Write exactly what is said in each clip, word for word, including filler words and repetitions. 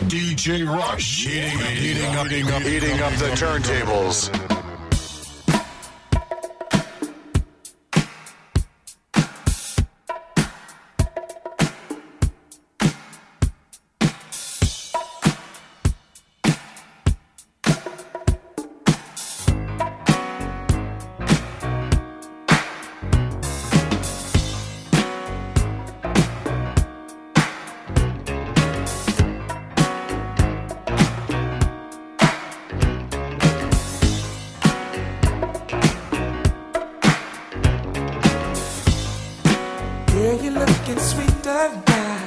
D J Rush, heating, heating up, heating up, heating up the turntables. Girl, you're looking sweeter now.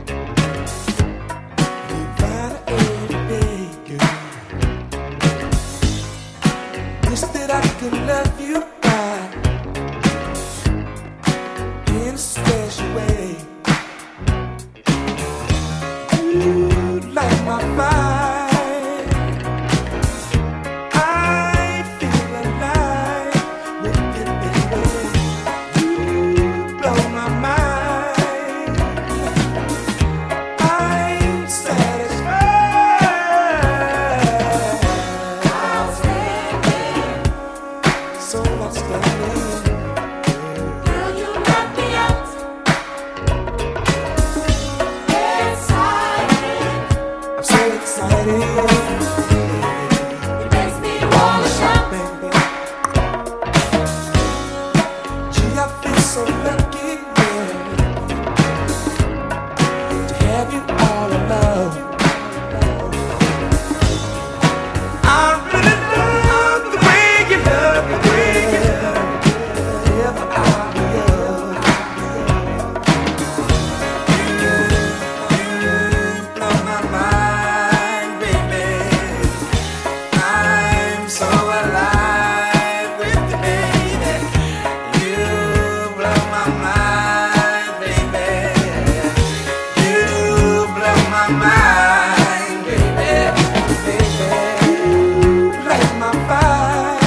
You find every day, girl. Wish that I could love you right in a special way. You light my fire. I feel alive with you, baby. You blow my mind. I'm satisfied. So much love. Girl, you knock me out. Excited. I'm so excited. It makes me wanna shout. Baby. Gee, I feel so lucky, girl, to have you all alone. I really love the way you love, the way you love. If I were you, you blow my mind, baby. I'm so alive with you, baby. You blow my mind, baby. You blow my mind, baby. Baby, you light my fire.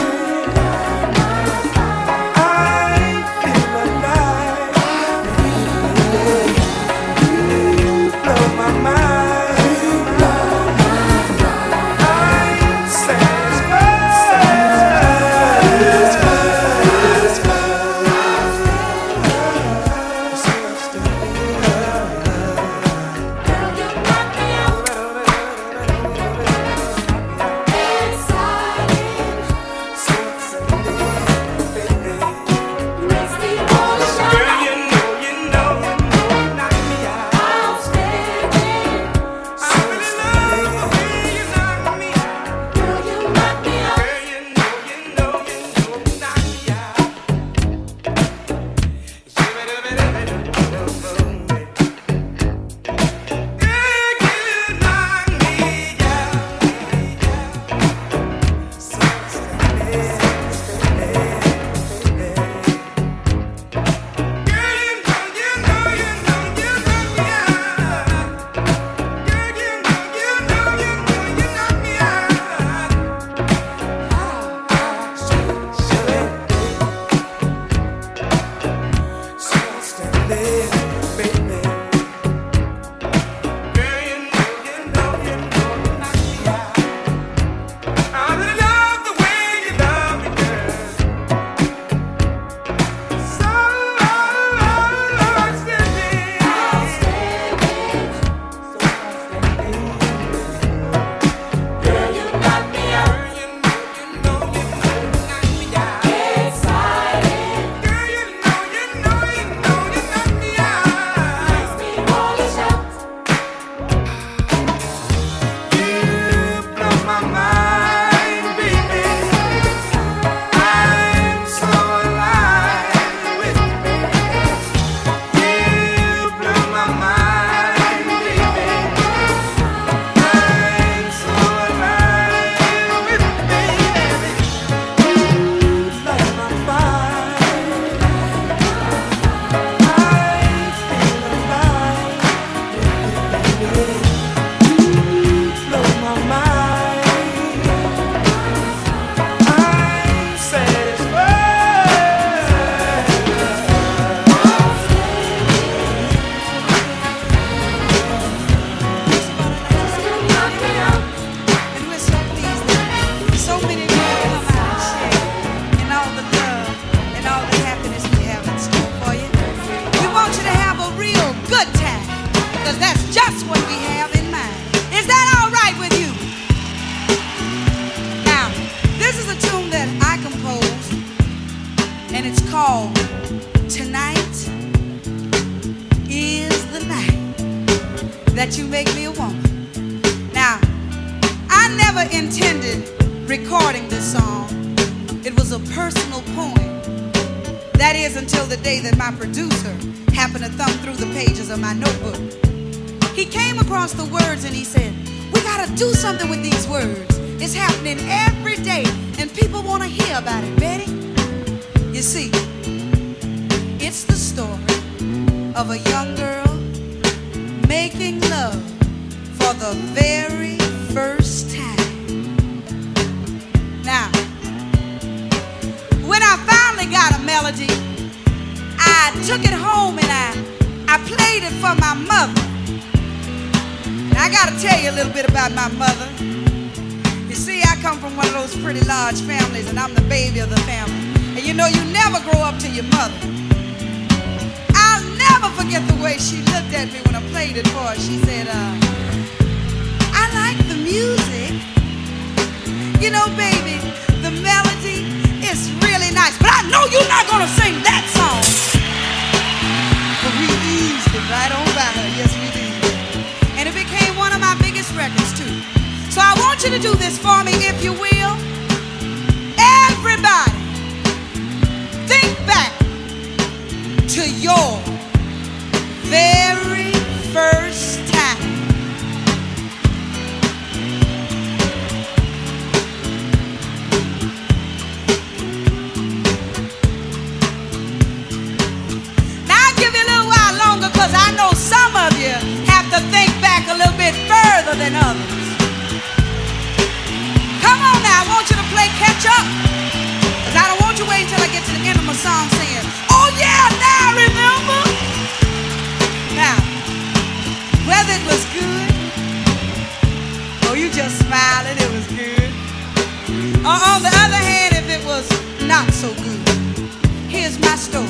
I feel alive. You blow my mind. I'm satisfied. Girl, you knock me out. just what we have in mind. Is that all right with you? Now, this is a tune that I composed, and it's called Tonight Is the Night That You Make Me a Woman. Now, I never intended recording this song. It was a personal poem. That is until the day that my producer happened to thumb through the pages of my notebook. He came across the words and he said, we gotta do something with these words. It's happening every day and people wanna hear about it, Betty. You see, it's the story of a young girl making love for the very first time. Now, when I finally got a melody, I took it home and I, I played it for my mother. And I gotta tell you a little bit about my mother. You see, I come from one of those pretty large families and I'm the baby of the family. And you know, you never grow up to your mother. I'll never forget the way she looked at me when I played it for her. She said, uh, I like the music. You know, baby, the melody is really nice. But I know you're not gonna sing that song. But we eased it right on by her, yes we did. And it became one of my biggest records too. So I want you to do this for me, if you will. Everybody, think back to your very first time. Now I'll give you a little while longer because I know some of you have to think back a little bit further than others. Come on now, I want you to play catch up. Cause I don't want you waiting until I get to the end of my song saying, oh yeah, now I remember. Now, whether it was good, or you just smiled and it was good, or on the other hand, if it was not so good, here's my story.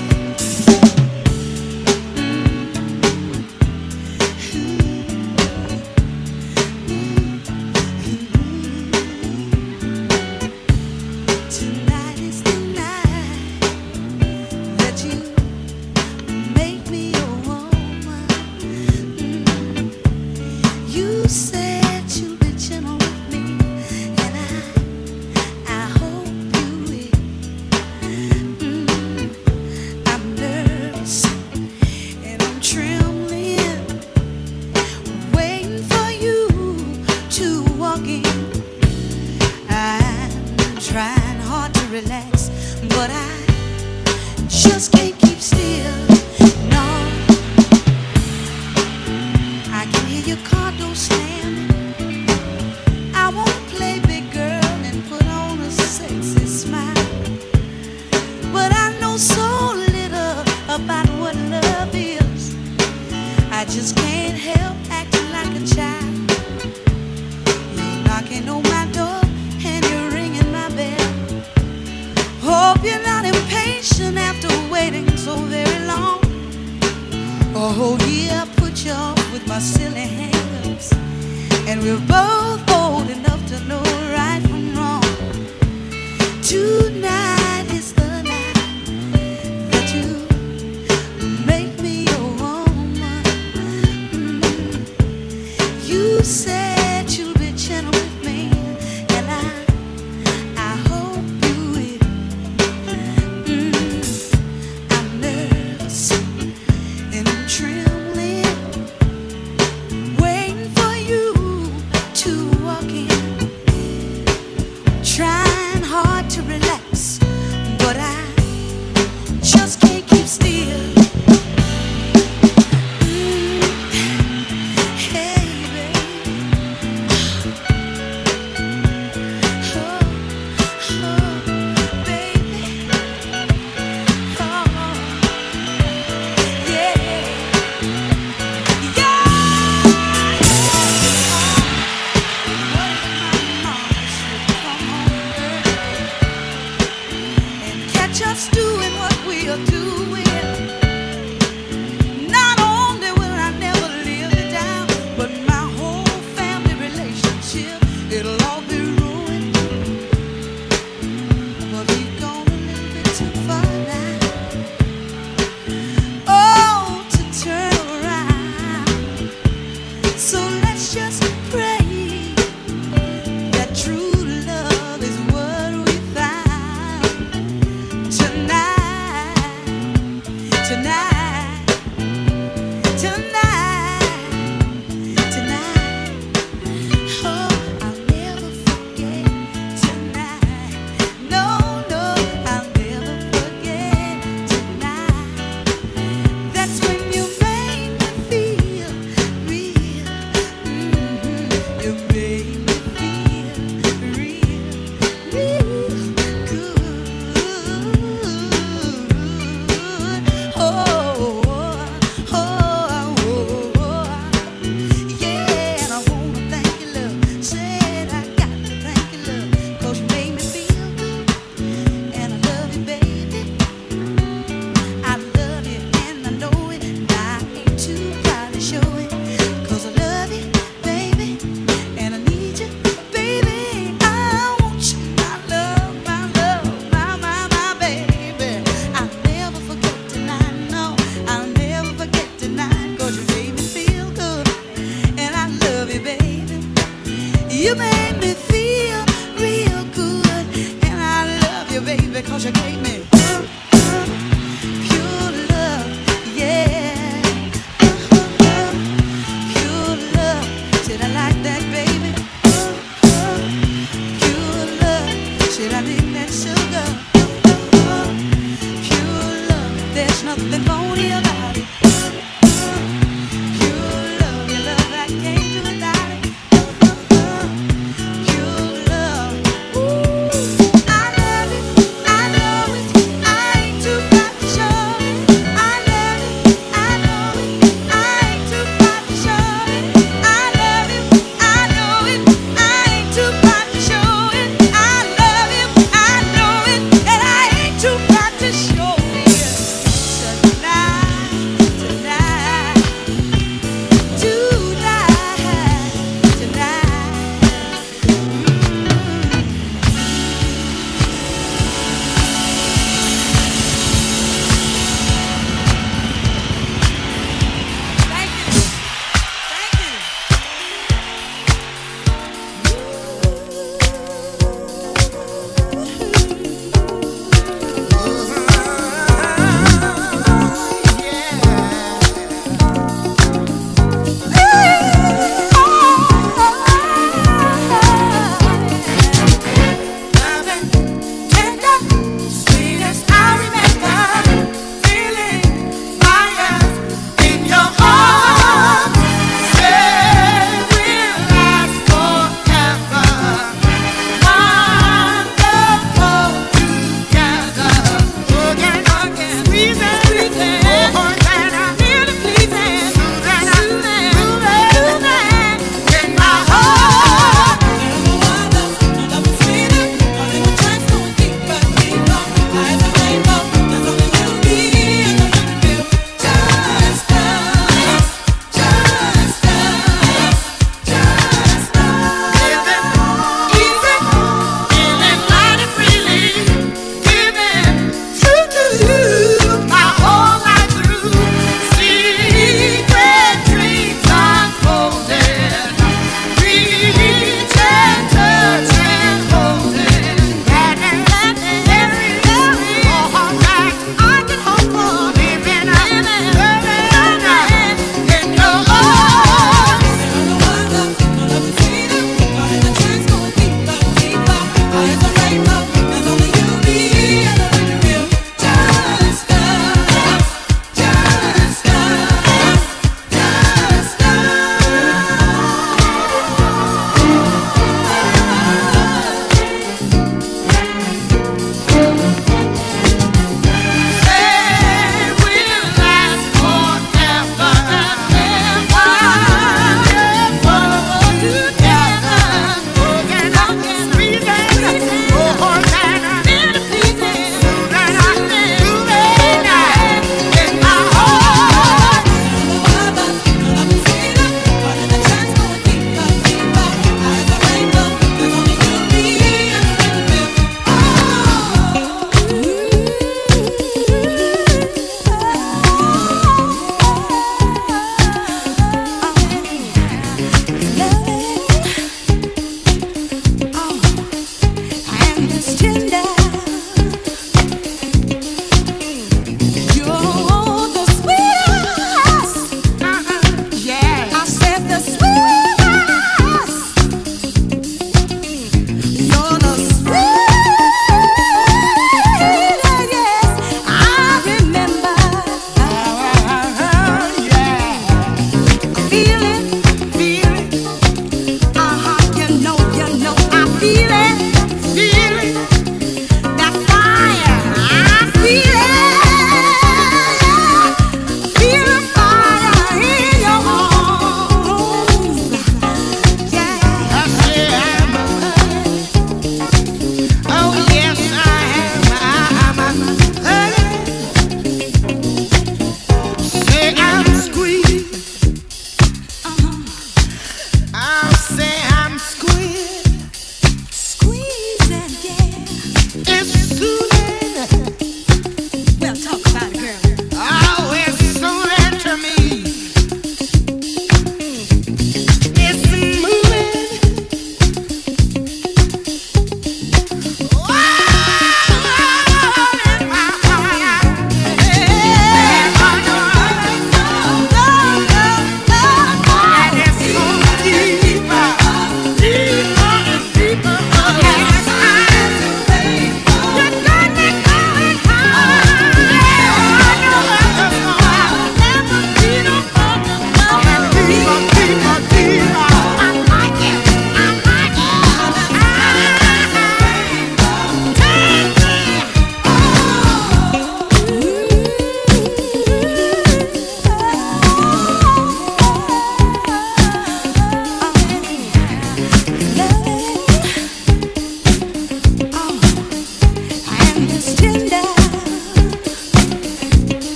You made me feel real good, and I love you, baby, 'cause you gave me pure love, yeah. Pure love, said I like that, baby. Pure love, said I need that sugar. Pure love, there's nothing phony about it. Pure love, your love I can't do without it. Pure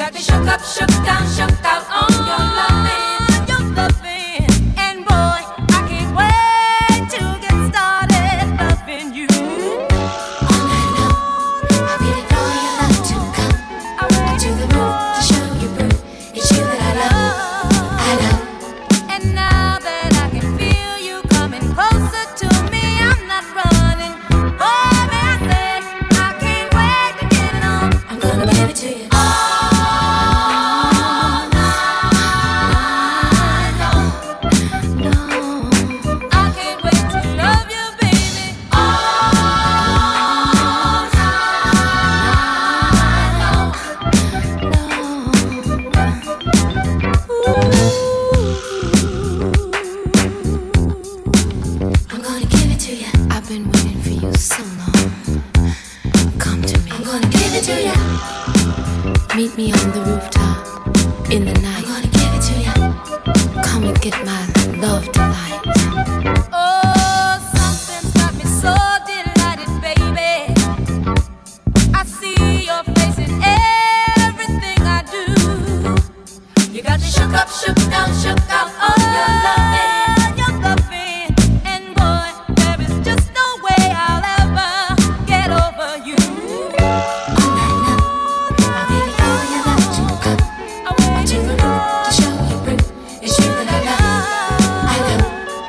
got me shook up, shook down, shook out on your loving, your loving. And boy, I can't wait to get started loving you. All night long, I waited for your love to come to the room to show you proof. It's you that I love, I love. And now that I can feel you coming closer to me, I'm not running. Oh, man, I said I can't wait to get it on. I'm gonna give it to you. All night long. No, I can't wait to love you, baby. All night long. I'm gonna give it to you. I've been waiting for you so long. Come to me. I'm gonna give it to you. Meet me on the rooftop in the night. I'm gonna give it to you. Come and get my love delight. Oh, something's got me so delighted, baby. I see your face in everything I do. You got me shook up, shook down, shook out on your loving, your loving. And boy, there is just no way I'll ever get over you. All night long, I waited for your love to come I wait to the room to show you proof. It's you that I love, I love.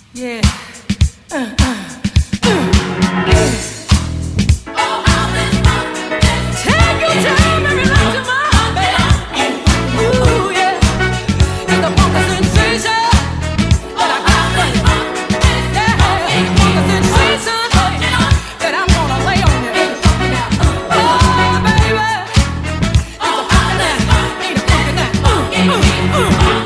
Yeah. Uh, uh, uh, yeah. Take your time and relax your mind, baby. Ooh, yeah. It's the funky sensation that I got for you. Yeah, funky sensation that I'm gonna lay on you. Oh, baby. It's a funky night. Ain't a funky night. Uh, uh, uh.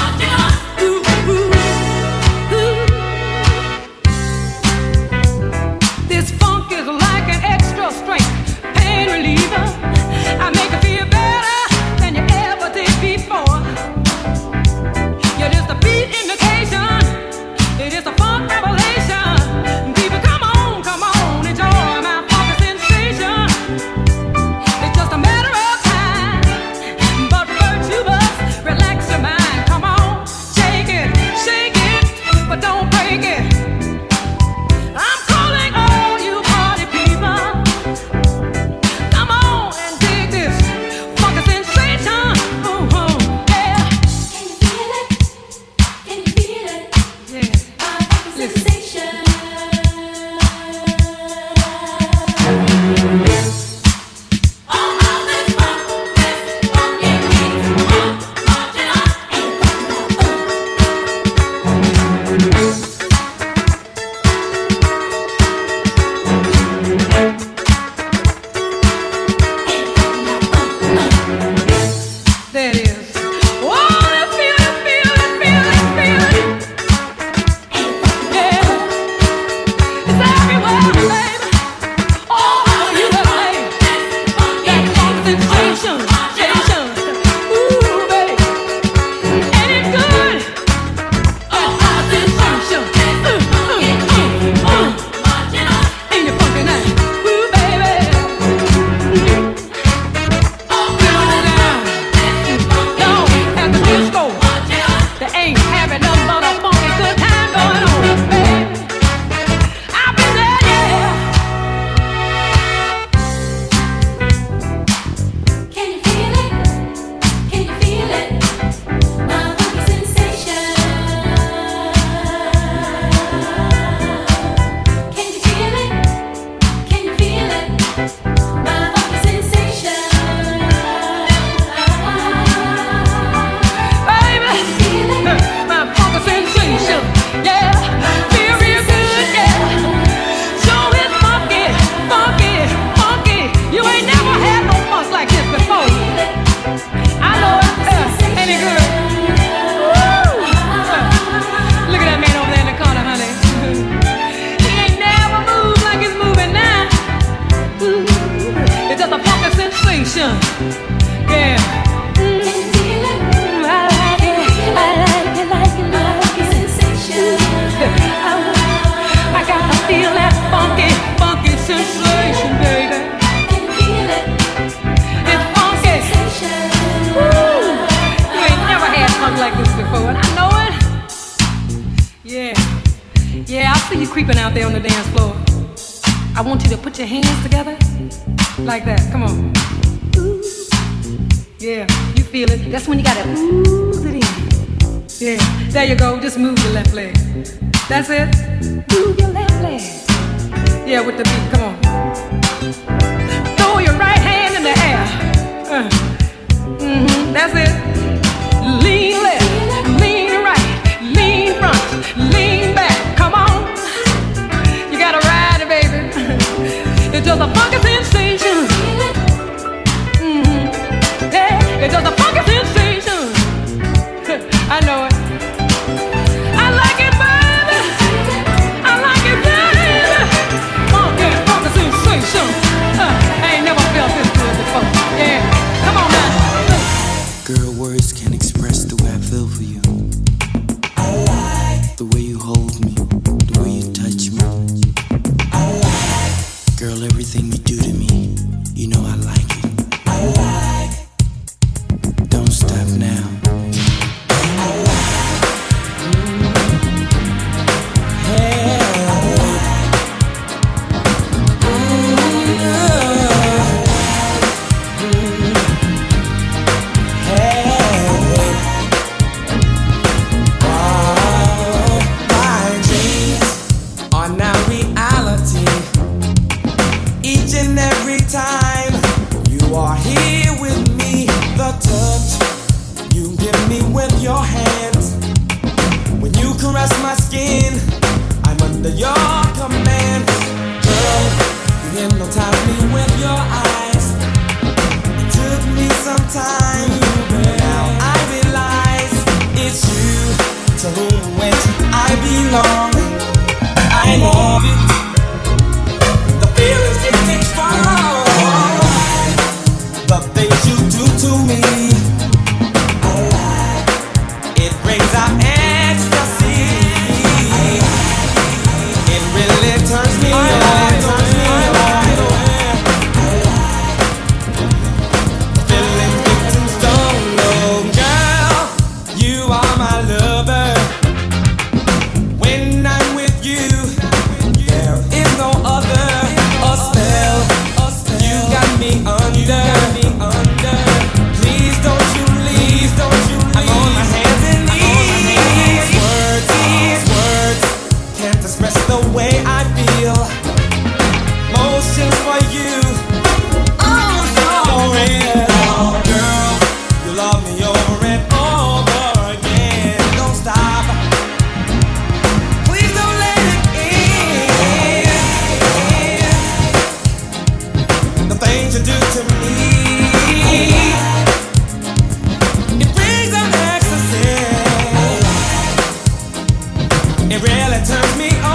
That's it. Move your left leg. Yeah, with the beat. Come on. Throw your right hand in the air. Uh. Mm-hmm. That's it. Lean left, lean right, lean front, lean back. Come on. You gotta ride it, baby. It's just a funky sensation. Mm-hmm. Yeah, it's just a funky sensation. I know it. Girl, words can't express the way I feel for you. I like the way you hold me, the way you touch me. I like, girl, everything you do to me, you know I like it. I like, don't stop now. I like, hey, ooh, yeah. under your command. Girl, you hypnotized me with your eyes. It took me some time, now I realize it's you to whom which I belong. I love it, the feeling's getting strong. The things you do to me, it brings out ecstasy. It really turns me on, turns me on. Feeling getting strong, oh girl, you are my lover. When I'm with you, there is no other. A spell, you got me under. Please don't you leave, don't you leave. I'm on my hands and knees. Words, these words can't express the way I feel. Motions for you, oh so real. Oh girl, you love me over and over again. Don't stop, please don't let it end. The things you do to me, it brings up ecstasy. It really turns me on.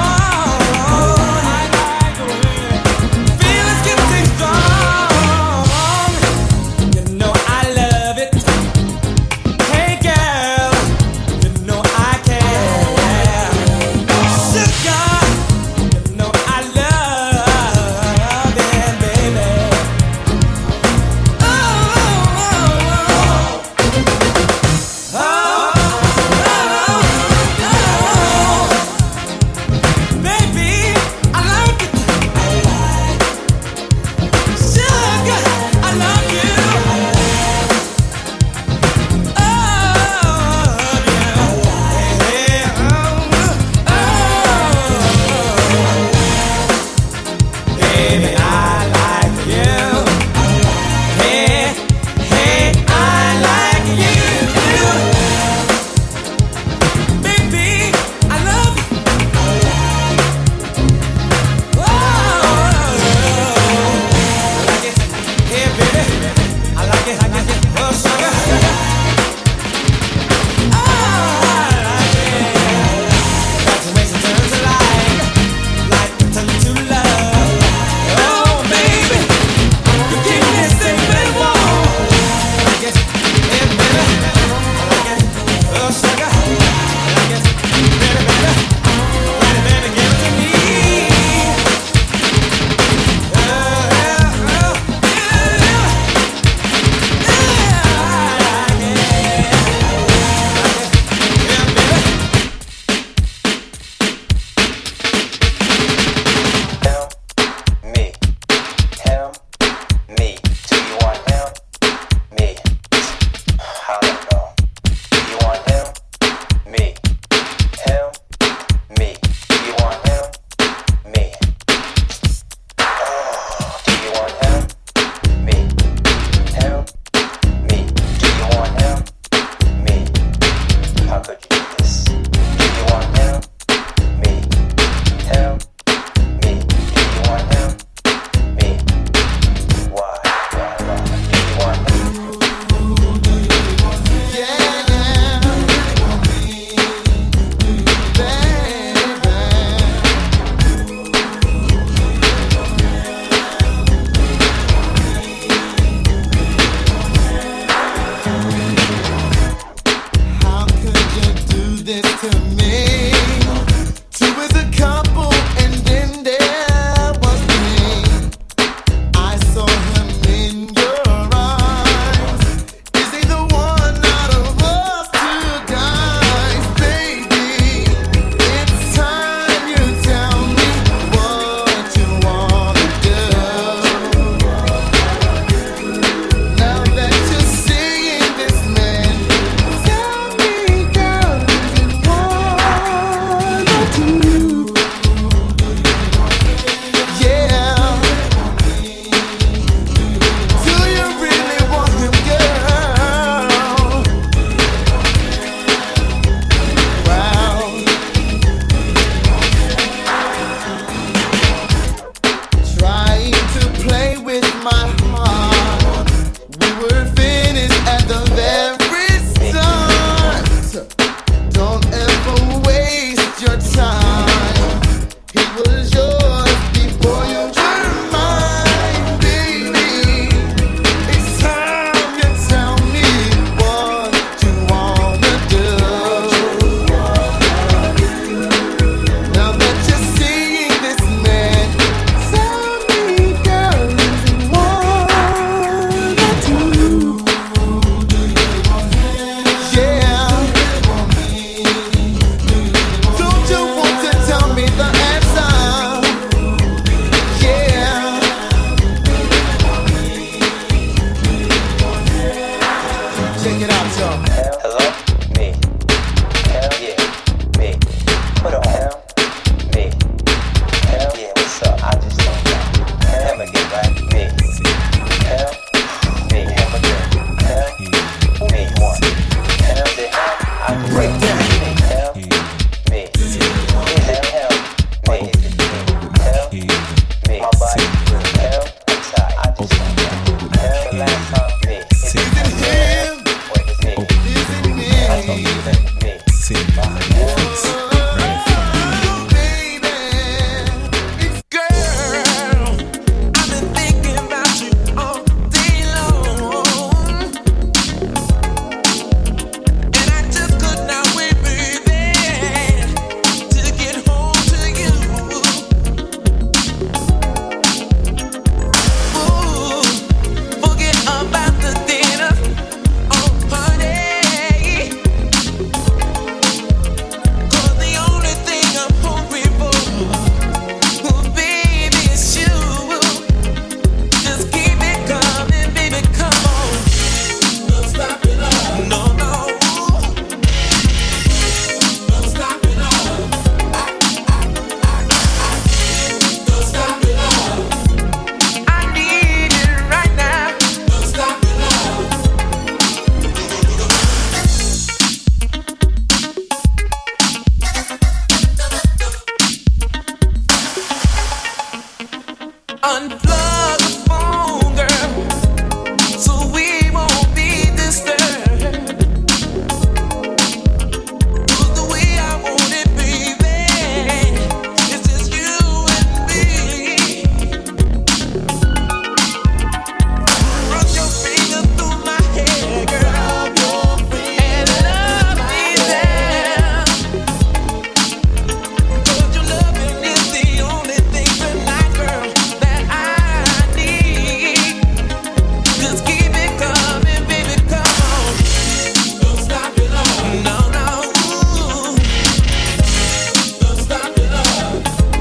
Feelings getting strong. You know I love it. Hey girl, you know I care. Sugar, you know I love it, baby. Oh, oh, oh, oh, oh, oh. unplug the phone, girl, so we won't be disturbed. Do the way I want it, baby. It's just you and me. Run your fingers through my hair, girl, and love me there. 'Cause your loving is the only thing tonight, girl, that I need. Just keep it coming, baby, come on. Don't stop your love. No, no. Don't stop your love.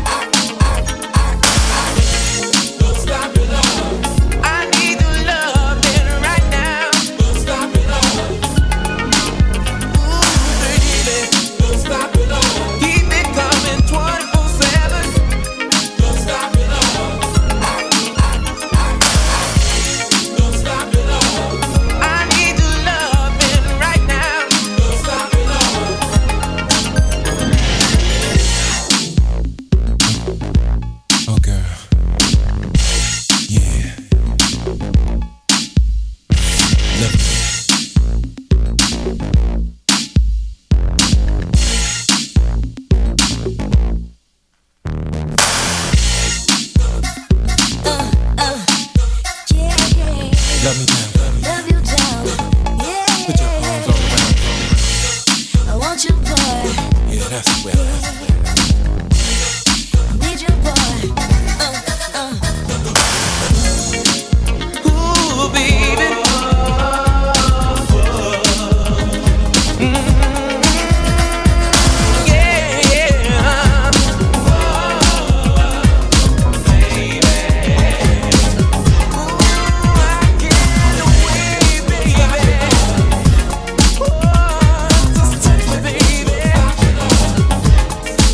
Don't stop your love. I need your loving right now. Don't stop your love. Ooh, baby. Don't stop your love. Keep it coming twenty-four seven. Don't stop your love. Don't stop your love. I need your loving right now. Don't stop your love. Oh, girl. Yeah. Look. Love me down. Love you down, yeah. Put your arms all around me. I want you, boy. Yeah, that's the way. That's the way. Need you, boy. Uh, uh. Ooh, baby. Mm, yeah, yeah. Ooh, I can't wait, baby. Ooh, just touch me, baby.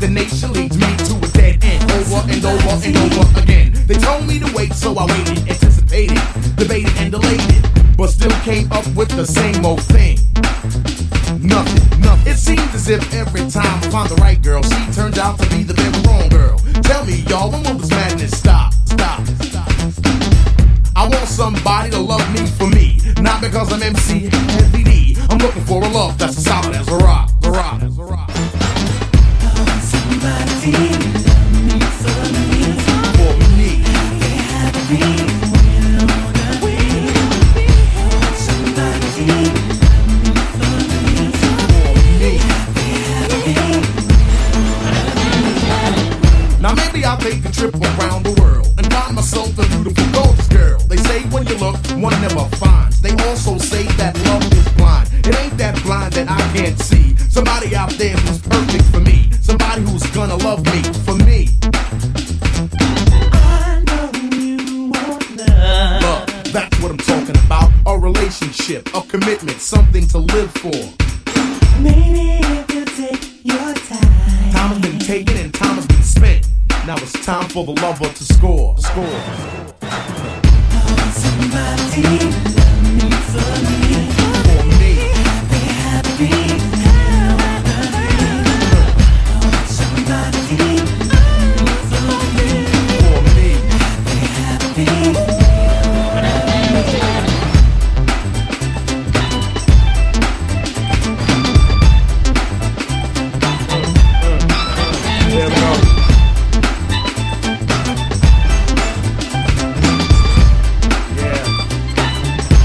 destination leads me to a dead end. Over and over and over again. They told me to wait, so I waited, anticipated, debated and delayed it, but still came up with the same old thing. Nothing, nothing. It seems as if every time I find the right girl, she turns out to be the very wrong girl. Tell me, y'all, when will this madness stop? Stop, stop, stop. I want somebody to love me for me, not because I'm M C Heavy D. I'm looking for a love that's as solid as a rock, a rock, as a rock. I want somebody to love me for me, for me. Happy, happy when I'm on the way. I want somebody to love me for me, for me. Happy, happy. Now maybe I'll take a trip around the world and find myself a beautiful, gorgeous girl. They say when you look, one never finds. They also say that love is blind. It ain't that blind that I can't see. Somebody out there who's perfect for me. Somebody who's gonna love me for me. I know you want love. Love, that's what I'm talking about. A relationship, a commitment, something to live for. Maybe if you take your time. Time has been taken and time has been spent. Now it's time for the lover to score. Score. I want somebody to love me for me, for me. Happy, happy, happy. I want somebody to love me for me, for me. Happy, happy. There we go. Yeah.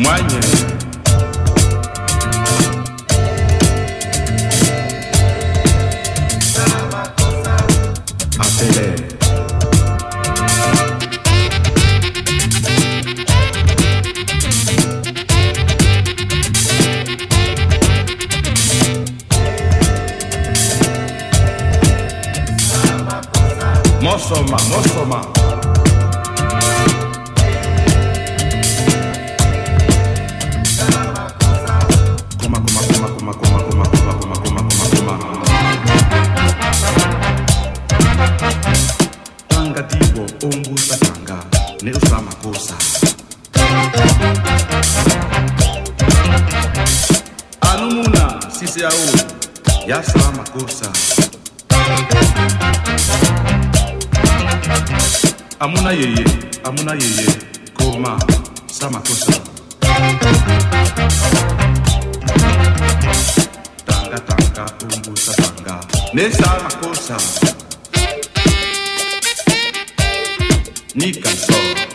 Mwanye. Apele. Mosoma, Mosoma. Kuma, kuma, kuma, kuma, kuma, kuma, kuma, kuma, kuma, kuma, kuma. Tanga tibo, umbu satanga, ne usama kosa. Anumuna, sisi au, ya sama kosa. Amuna yeye, amuna yeye, koma, sama kosa. Tanga tanga, umbu satanga, ne sama kosa. Nika so.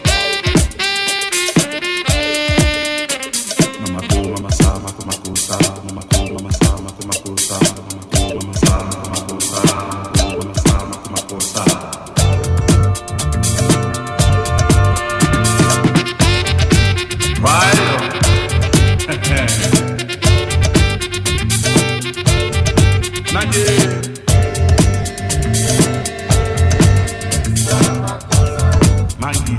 Mama ko, mama sama, mama kosa, mama ko, mama sama, mama kosa, mama ko, mama sama, mama kosa, mama sama, mama kosa. Mangi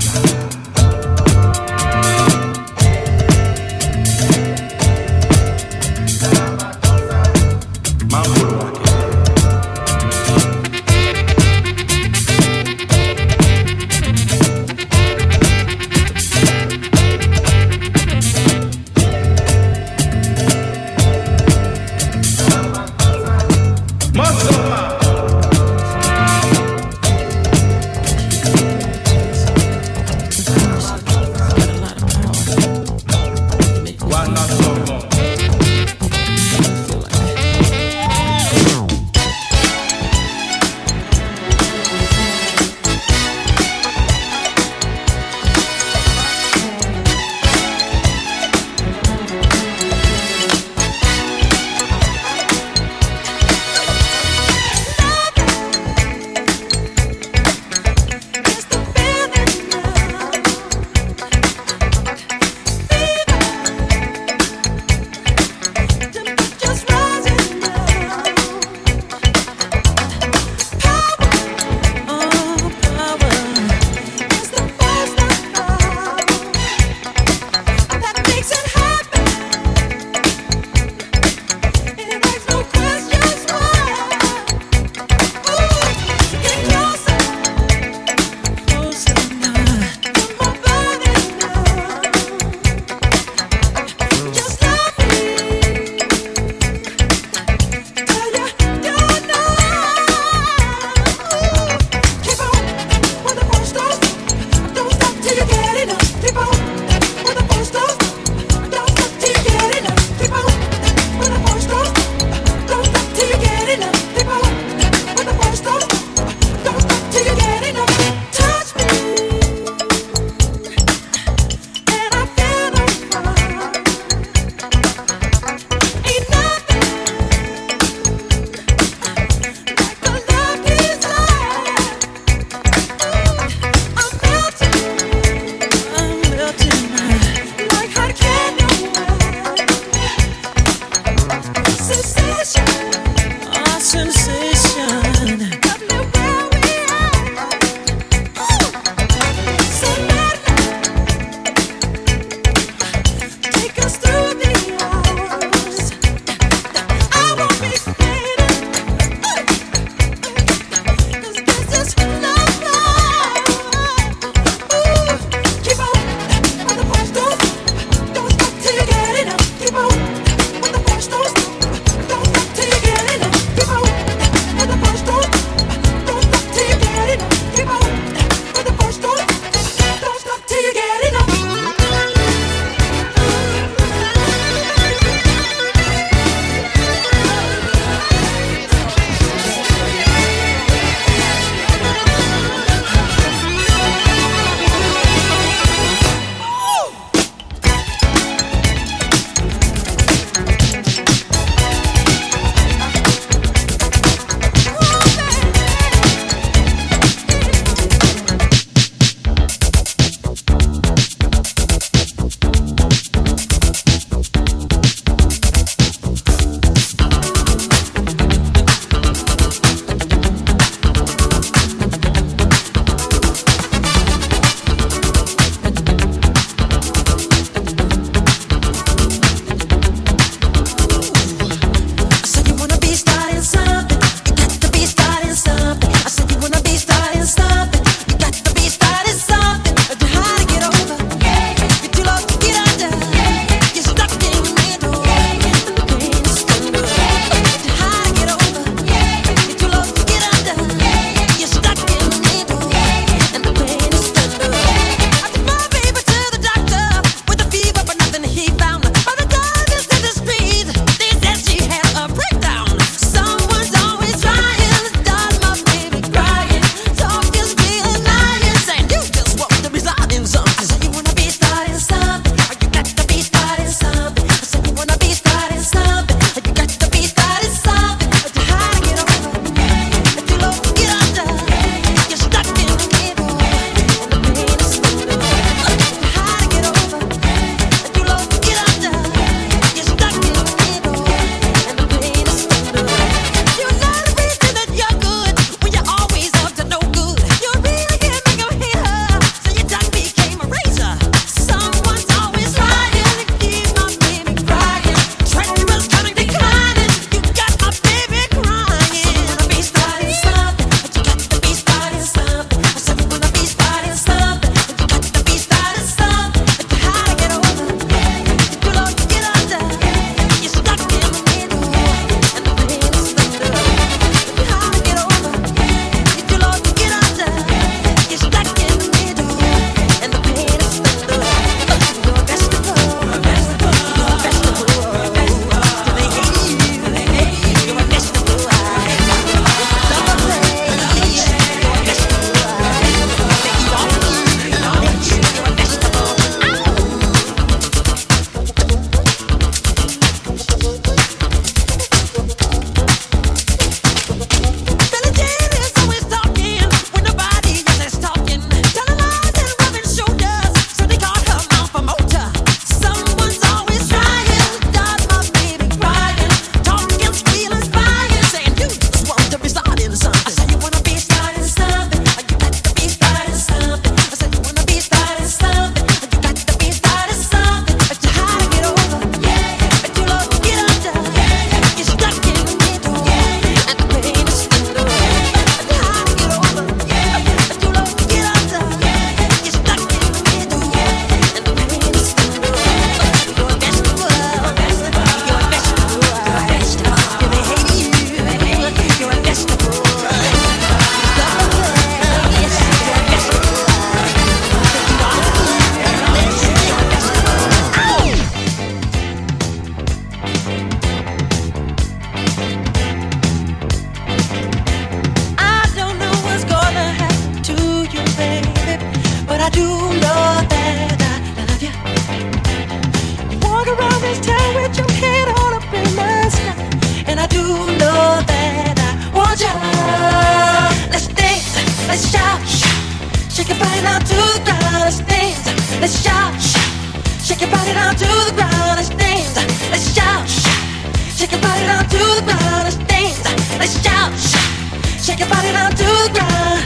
I do know that I love you. You walk around this town with your head on up in the sky, and I do know that I want you. Let's dance, let's shout, shake your body down to the ground. Let's dance, let's shout, shake your body down to the ground. Let's dance, let's shout, shake your body down to the ground. Let's dance, let's shout, shake your body down to the ground.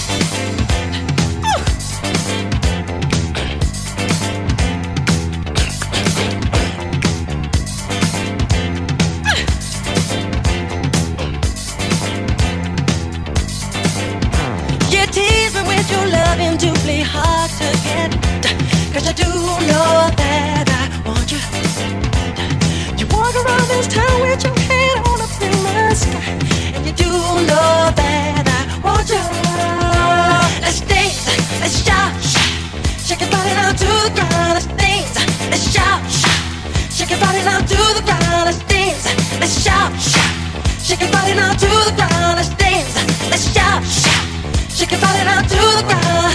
You tease me with your loving to play hard to get, 'cause I do know that I want you. You walk around this town with your head on up in the sky, and you do know that I want you. Let's dance, let's shout, shake your body down to the ground. Let's dance, let's shout, shake your body down to the ground. Let's dance, let's shout, shake your body down to the ground. Let's dance, let's shout, shake your body down to the ground.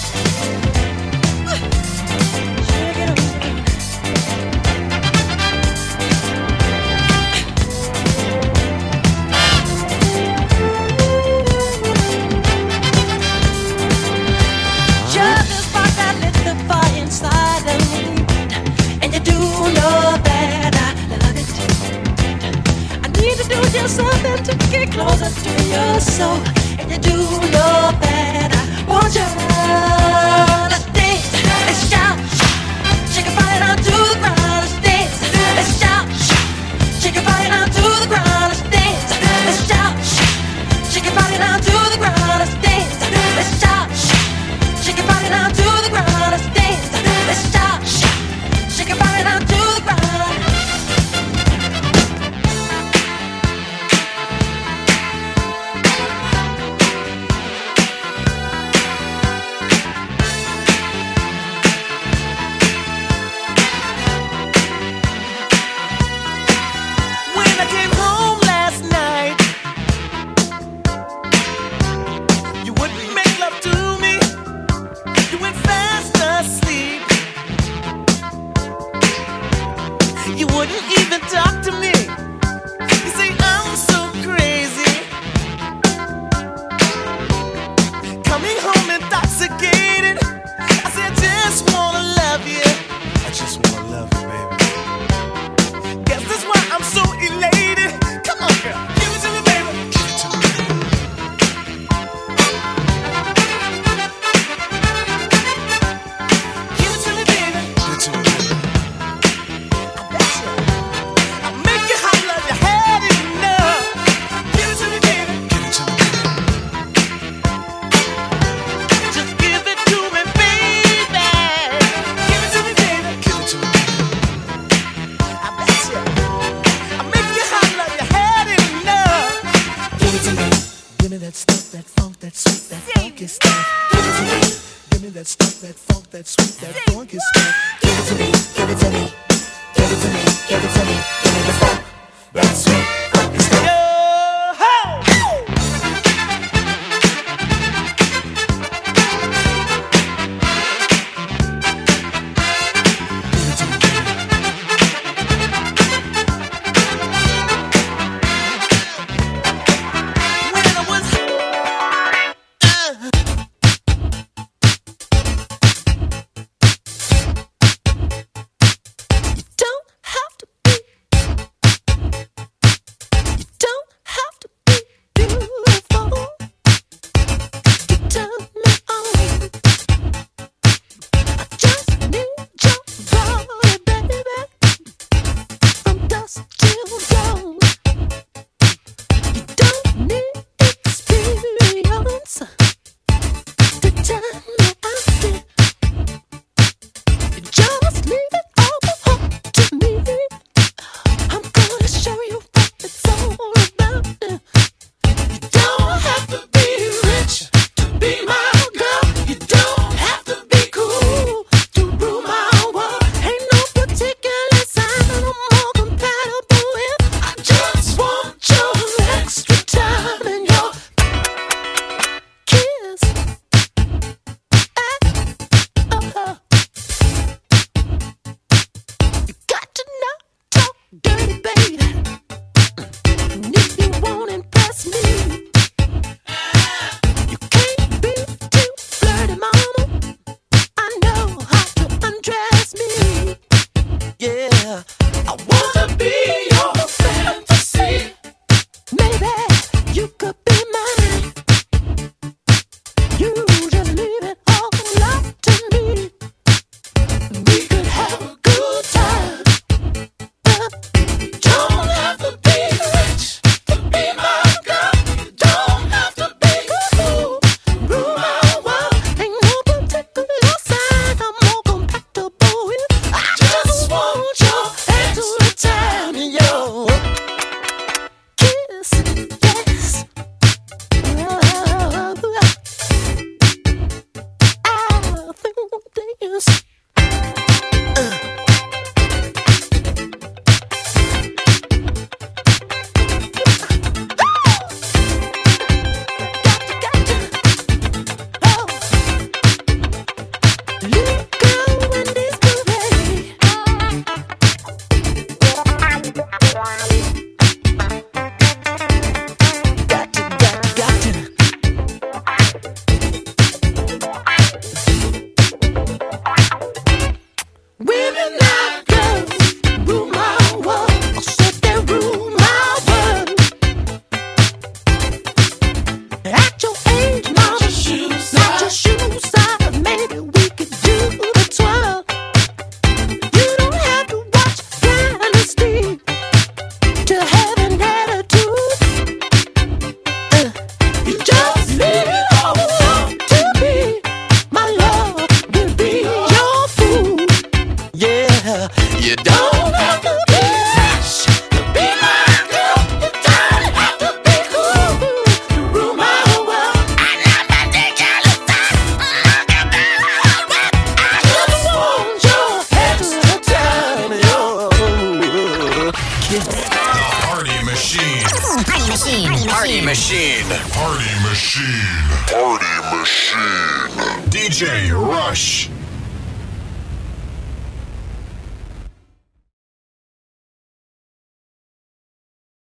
Just the spark that lit the fire inside of me, and you do know that I love it. I need to do just something to get closer to your soul, and you do know that I want you. Let's dance, let's shout, shake your body down to the ground. Let's dance, let's shout, shake your body down to the ground. Let's dance, let's shout, shake your body down to the ground. Let's dance, let's shout, shake your body down to the ground. Let's dance, let's shout, shake your body down to the ground. When I came home last night, you wouldn't make love to me. You went fast asleep. You wouldn't even talk to me. You say I'm so crazy. Coming home intoxicated. I say I just wanna love you. I just wanna love you, baby. Guess that's why I'm so elated. Come on, girl, give it to me, baby. Give it to me. Give it to me, baby. Give it to me, baby. I bet you. I'll make you holler, you had enough. Give it to me, baby. Give it to me, baby. Just give it to me, baby. Give it to me, baby. Give it to me, baby. I bet you. I'll make you holler, you had enough. Give it to me. Give me that stuff, that funk, that sweet, that funky stuff. Give it to me. Give me that stuff, that funk, that sweet, that funky stuff. Give it to me. Give it to me. Give it to me. Give it to me. Give me the funk, that sweet, funky stuff. Yo, ho! When I was uh, you don't have to be Machine. Party Machine. D J Rush.